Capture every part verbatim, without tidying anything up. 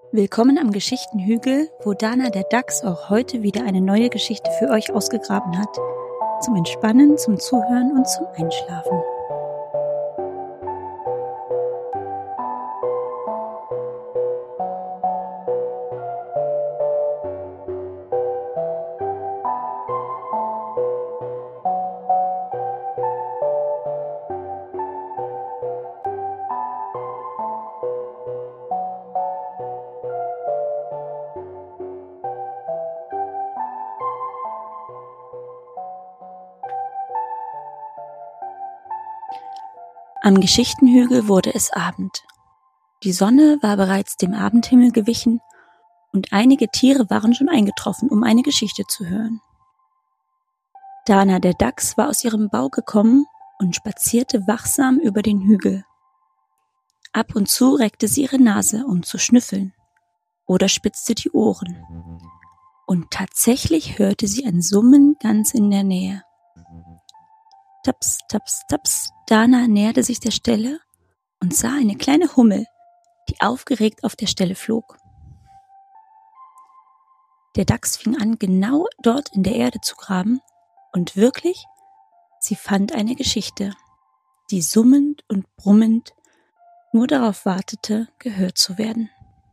Willkommen am Geschichtenhügel, wo Dana der Dachs auch heute wieder eine neue Geschichte für euch ausgegraben hat. Zum Entspannen, zum Zuhören und zum Einschlafen. Am Geschichtenhügel wurde es Abend. Die Sonne war bereits dem Abendhimmel gewichen und einige Tiere waren schon eingetroffen, um eine Geschichte zu hören. Dana der Dachs war aus ihrem Bau gekommen und spazierte wachsam über den Hügel. Ab und zu reckte sie ihre Nase, um zu schnüffeln, oder spitzte die Ohren. Und tatsächlich hörte sie ein Summen ganz in der Nähe. Taps, taps, taps, Dana näherte sich der Stelle und sah eine kleine Hummel, die aufgeregt auf der Stelle flog. Der Dachs fing an, genau dort in der Erde zu graben, und wirklich, sie fand eine Geschichte, die summend und brummend nur darauf wartete, gehört zu werden.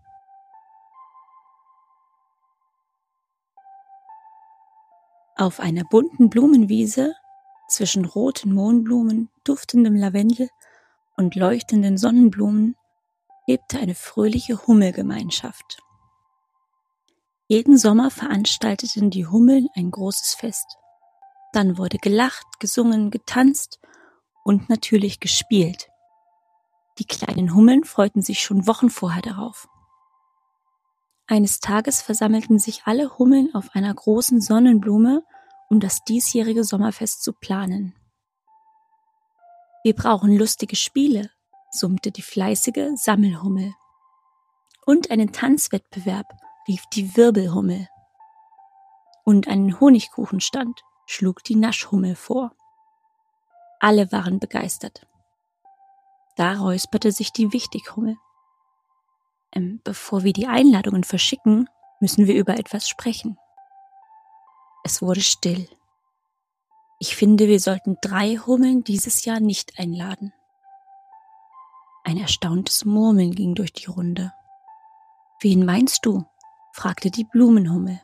Auf einer bunten Blumenwiese zwischen roten Mohnblumen, duftendem Lavendel und leuchtenden Sonnenblumen lebte eine fröhliche Hummelgemeinschaft. Jeden Sommer veranstalteten die Hummeln ein großes Fest. Dann wurde gelacht, gesungen, getanzt und natürlich gespielt. Die kleinen Hummeln freuten sich schon Wochen vorher darauf. Eines Tages versammelten sich alle Hummeln auf einer großen Sonnenblume, um das diesjährige Sommerfest zu planen. Wir brauchen lustige Spiele, summte die fleißige Sammelhummel. Und einen Tanzwettbewerb, rief die Wirbelhummel. Und einen Honigkuchenstand, schlug die Naschhummel vor. Alle waren begeistert. Da räusperte sich die Wichtighummel. Ähm, bevor wir die Einladungen verschicken, müssen wir über etwas sprechen. Es wurde still. Ich finde, wir sollten drei Hummeln dieses Jahr nicht einladen. Ein erstauntes Murmeln ging durch die Runde. Wen meinst du? Fragte die Blumenhummel.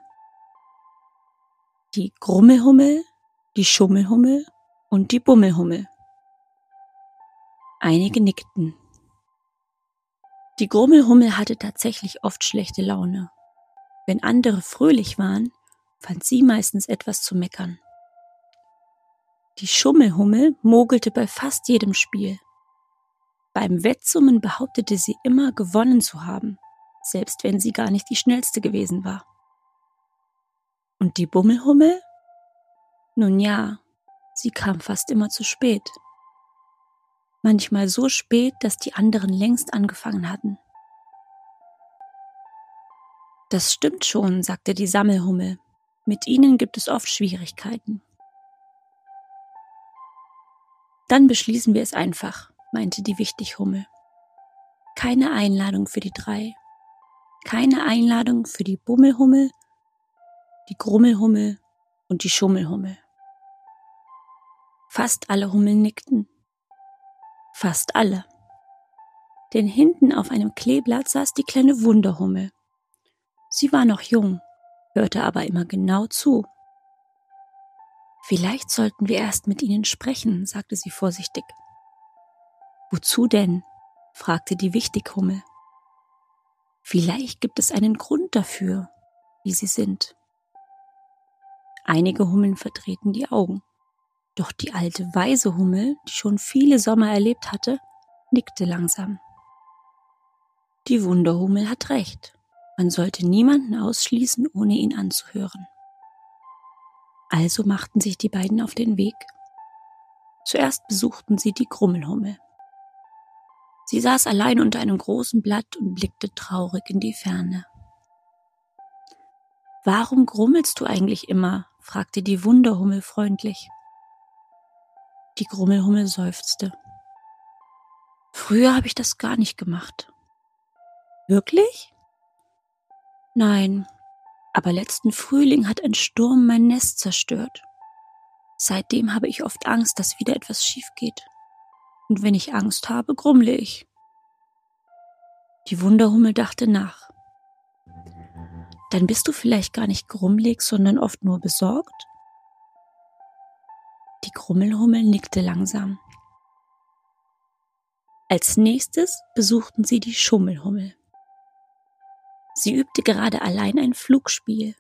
Die Grummelhummel, die Schummelhummel und die Bummelhummel. Einige nickten. Die Grummelhummel hatte tatsächlich oft schlechte Laune. Wenn andere fröhlich waren, fand sie meistens etwas zu meckern. Die Schummelhummel mogelte bei fast jedem Spiel. Beim Wettsummen behauptete sie immer, gewonnen zu haben, selbst wenn sie gar nicht die schnellste gewesen war. Und die Bummelhummel? Nun ja, sie kam fast immer zu spät. Manchmal so spät, dass die anderen längst angefangen hatten. Das stimmt schon, sagte die Sammelhummel. Mit ihnen gibt es oft Schwierigkeiten. Dann beschließen wir es einfach, meinte die Wichtighummel. Keine Einladung für die drei. Keine Einladung für die Bummelhummel, die Grummelhummel und die Schummelhummel. Fast alle Hummeln nickten. Fast alle. Denn hinten auf einem Kleeblatt saß die kleine Wunderhummel. Sie war noch jung, hörte aber immer genau zu. Vielleicht sollten wir erst mit ihnen sprechen, sagte sie vorsichtig. Wozu denn? Fragte die Wichtighummel. Vielleicht gibt es einen Grund dafür, wie sie sind. Einige Hummeln verdrehten die Augen. Doch die alte weise Hummel, die schon viele Sommer erlebt hatte, nickte langsam. Die Wunderhummel hat recht. Man sollte niemanden ausschließen, ohne ihn anzuhören. Also machten sich die beiden auf den Weg. Zuerst besuchten sie die Grummelhummel. Sie saß allein unter einem großen Blatt und blickte traurig in die Ferne. »Warum grummelst du eigentlich immer?« fragte die Wunderhummel freundlich. Die Grummelhummel seufzte. »Früher habe ich das gar nicht gemacht.« »Wirklich?« Nein, aber letzten Frühling hat ein Sturm mein Nest zerstört. Seitdem habe ich oft Angst, dass wieder etwas schief geht. Und wenn ich Angst habe, grummle ich. Die Wunderhummel dachte nach. Dann bist du vielleicht gar nicht grummelig, sondern oft nur besorgt? Die Grummelhummel nickte langsam. Als nächstes besuchten sie die Schummelhummel. Sie übte gerade allein ein Flugspiel.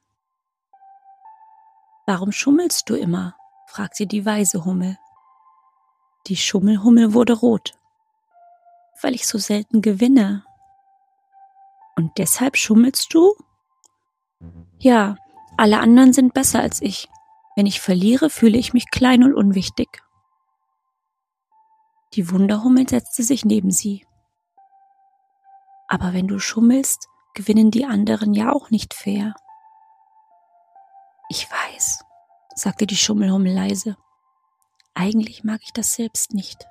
»Warum schummelst du immer?« fragte die weise Hummel. Die Schummelhummel wurde rot. »Weil ich so selten gewinne.« »Und deshalb schummelst du?« »Ja, alle anderen sind besser als ich. Wenn ich verliere, fühle ich mich klein und unwichtig.« Die Wunderhummel setzte sich neben sie. »Aber wenn du schummelst, gewinnen die anderen ja auch nicht fair.« »Ich weiß«, sagte die Schummelhummel leise. »Eigentlich mag ich das selbst nicht.«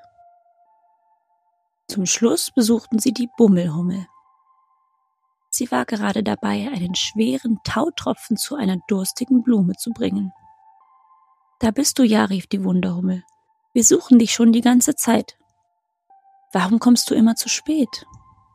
Zum Schluss besuchten sie die Bummelhummel. Sie war gerade dabei, einen schweren Tautropfen zu einer durstigen Blume zu bringen. »Da bist du ja«, rief die Wunderhummel. »Wir suchen dich schon die ganze Zeit. Warum kommst du immer zu spät?«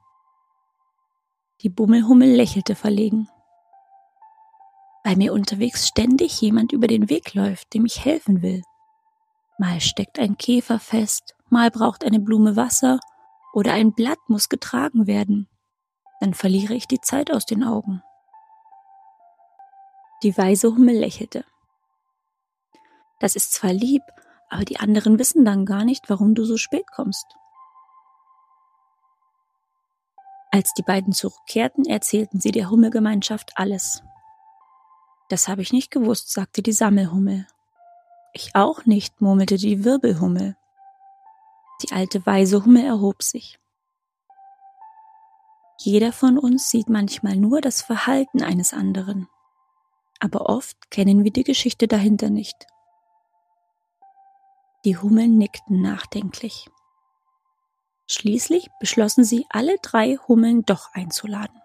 Die Bummelhummel lächelte verlegen. »Weil mir unterwegs ständig jemand über den Weg läuft, dem ich helfen will. Mal steckt ein Käfer fest, mal braucht eine Blume Wasser oder ein Blatt muss getragen werden. Dann verliere ich die Zeit aus den Augen.« Die weise Hummel lächelte. »Das ist zwar lieb, aber die anderen wissen dann gar nicht, warum du so spät kommst.« Als die beiden zurückkehrten, erzählten sie der Hummelgemeinschaft alles. »Das habe ich nicht gewusst«, sagte die Sammelhummel. »Ich auch nicht«, murmelte die Wirbelhummel. Die alte weise Hummel erhob sich. »Jeder von uns sieht manchmal nur das Verhalten eines anderen, aber oft kennen wir die Geschichte dahinter nicht.« Die Hummeln nickten nachdenklich. Schließlich beschlossen sie, alle drei Hummeln doch einzuladen.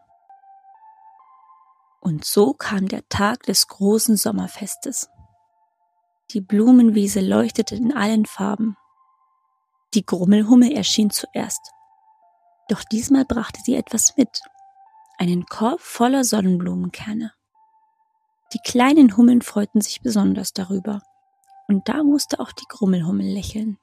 Und so kam der Tag des großen Sommerfestes. Die Blumenwiese leuchtete in allen Farben. Die Grummelhummel erschien zuerst. Doch diesmal brachte sie etwas mit. Einen Korb voller Sonnenblumenkerne. Die kleinen Hummeln freuten sich besonders darüber. Und da musste auch die Grummelhummel lächeln.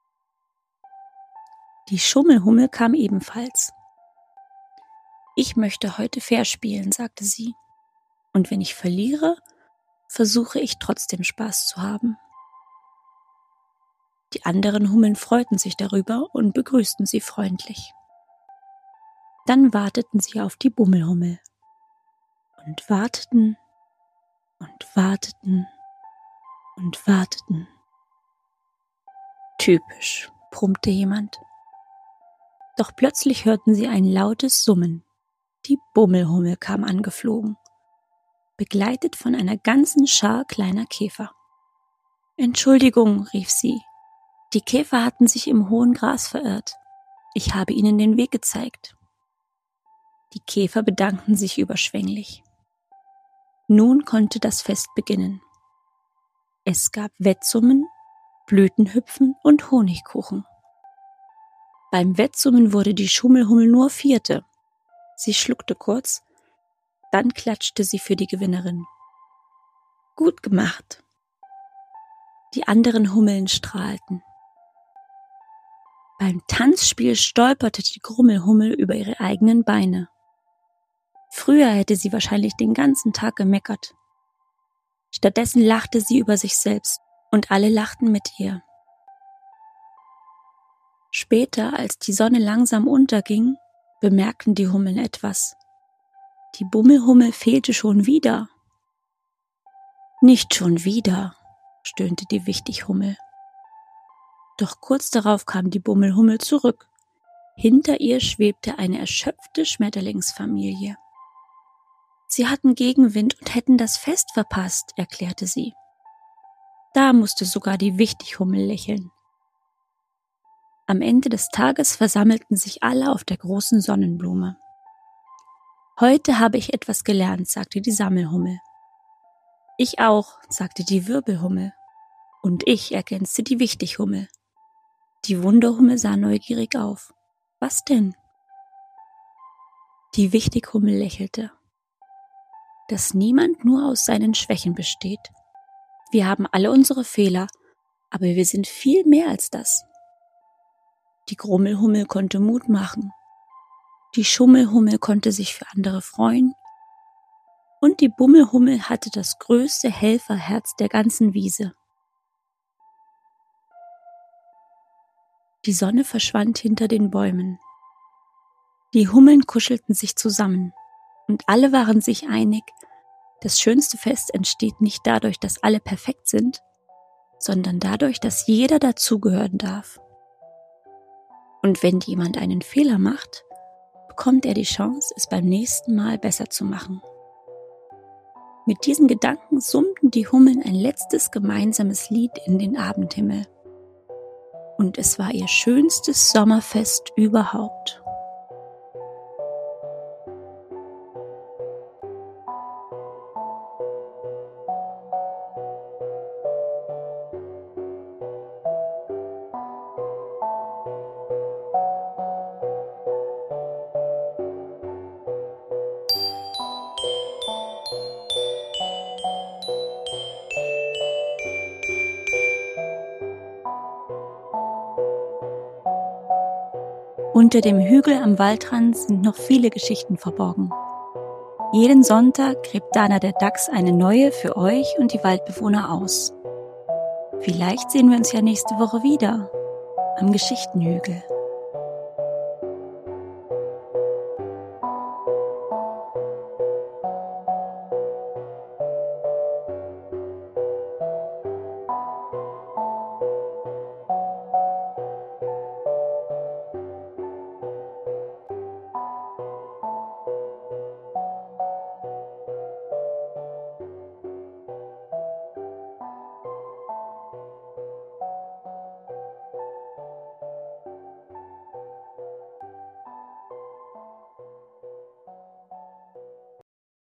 Die Schummelhummel kam ebenfalls. »Ich möchte heute fair spielen«, sagte sie. »Und wenn ich verliere, versuche ich trotzdem Spaß zu haben.« Die anderen Hummeln freuten sich darüber und begrüßten sie freundlich. Dann warteten sie auf die Bummelhummel. Und warteten und warteten und warteten. »Typisch«, brummte jemand. Doch plötzlich hörten sie ein lautes Summen. Die Bummelhummel kam angeflogen, begleitet von einer ganzen Schar kleiner Käfer. »Entschuldigung«, rief sie, »die Käfer hatten sich im hohen Gras verirrt. Ich habe ihnen den Weg gezeigt.« Die Käfer bedankten sich überschwänglich. Nun konnte das Fest beginnen. Es gab Wettsummen, Blütenhüpfen und Honigkuchen. Beim Wettsummen wurde die Schummelhummel nur Vierte. Sie schluckte kurz, dann klatschte sie für die Gewinnerin. »Gut gemacht!« Die anderen Hummeln strahlten. Beim Tanzspiel stolperte die Grummelhummel über ihre eigenen Beine. Früher hätte sie wahrscheinlich den ganzen Tag gemeckert. Stattdessen lachte sie über sich selbst und alle lachten mit ihr. Später, als die Sonne langsam unterging, bemerkten die Hummeln etwas. Die Bummelhummel fehlte schon wieder. »Nicht schon wieder«, stöhnte die Wichtighummel. Doch kurz darauf kam die Bummelhummel zurück. Hinter ihr schwebte eine erschöpfte Schmetterlingsfamilie. »Sie hatten Gegenwind und hätten das Fest verpasst«, erklärte sie. Da musste sogar die Wichtighummel lächeln. Am Ende des Tages versammelten sich alle auf der großen Sonnenblume. Heute habe ich etwas gelernt, sagte die Sammelhummel. Ich auch, sagte die Wirbelhummel. Und ich, ergänzte die Wichtighummel. Die Wunderhummel sah neugierig auf. Was denn? Die Wichtighummel lächelte. Dass niemand nur aus seinen Schwächen besteht. Wir haben alle unsere Fehler, aber wir sind viel mehr als das. Die Grummelhummel konnte Mut machen. Die Schummelhummel konnte sich für andere freuen. Und die Bummelhummel hatte das größte Helferherz der ganzen Wiese. Die Sonne verschwand hinter den Bäumen. Die Hummeln kuschelten sich zusammen und alle waren sich einig, das schönste Fest entsteht nicht dadurch, dass alle perfekt sind, sondern dadurch, dass jeder dazugehören darf. Und wenn jemand einen Fehler macht, bekommt er die Chance, es beim nächsten Mal besser zu machen. Mit diesen Gedanken summten die Hummeln ein letztes gemeinsames Lied in den Abendhimmel. Und es war ihr schönstes Sommerfest überhaupt. Unter dem Hügel am Waldrand sind noch viele Geschichten verborgen. Jeden Sonntag gräbt Dana der Dachs eine neue für euch und die Waldbewohner aus. Vielleicht sehen wir uns ja nächste Woche wieder am Geschichtenhügel.